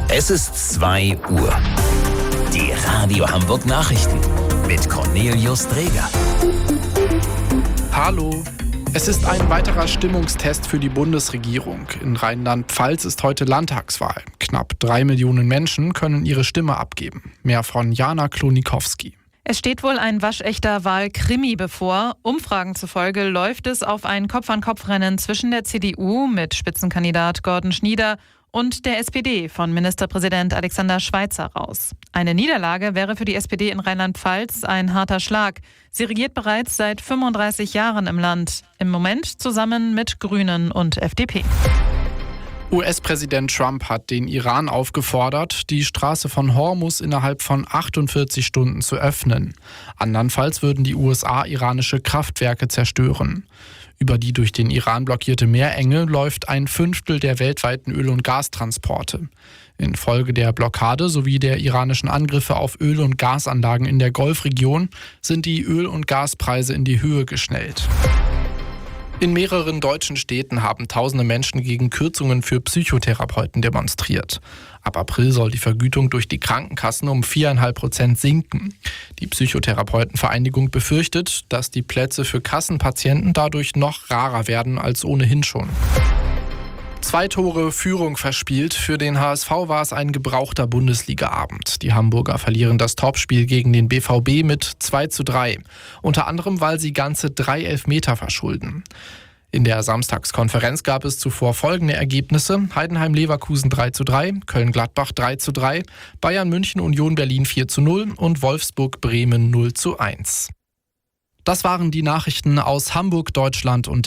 Es ist 2 Uhr. Die Radio Hamburg Nachrichten mit Cornelius Dreger. Hallo. Es ist ein weiterer Stimmungstest für die Bundesregierung. In Rheinland-Pfalz ist heute Landtagswahl. Knapp 3 Millionen Menschen können ihre Stimme abgeben. Mehr von Jana Klonikowski. Es steht wohl ein waschechter Wahlkrimi bevor. Umfragen zufolge läuft es auf ein Kopf-an-Kopf-Rennen zwischen der CDU mit Spitzenkandidat Gordon Schnieder und der SPD von Ministerpräsident Alexander Schweitzer raus. Eine Niederlage wäre für die SPD in Rheinland-Pfalz ein harter Schlag. Sie regiert bereits seit 35 Jahren im Land, im Moment zusammen mit Grünen und FDP. US-Präsident Trump hat den Iran aufgefordert, die Straße von Hormuz innerhalb von 48 Stunden zu öffnen. Andernfalls würden die USA iranische Kraftwerke zerstören. Über die durch den Iran blockierte Meerenge läuft ein Fünftel der weltweiten Öl- und Gastransporte. Infolge der Blockade sowie der iranischen Angriffe auf Öl- und Gasanlagen in der Golfregion sind die Öl- und Gaspreise in die Höhe geschnellt. In mehreren deutschen Städten haben tausende Menschen gegen Kürzungen für Psychotherapeuten demonstriert. Ab April soll die Vergütung durch die Krankenkassen um 4,5% sinken. Die Psychotherapeutenvereinigung befürchtet, dass die Plätze für Kassenpatienten dadurch noch rarer werden als ohnehin schon. 2 Tore Führung verspielt. Für den HSV war es ein gebrauchter Bundesliga-Abend. Die Hamburger verlieren das Topspiel gegen den BVB mit 2:3. Unter anderem, weil sie ganze 3 Elfmeter verschulden. In der Samstagskonferenz gab es zuvor folgende Ergebnisse: Heidenheim-Leverkusen 3:3, Köln-Gladbach 3:3, Bayern-München Union Berlin 4:0 und Wolfsburg-Bremen 0:1. Das waren die Nachrichten aus Hamburg, Deutschland und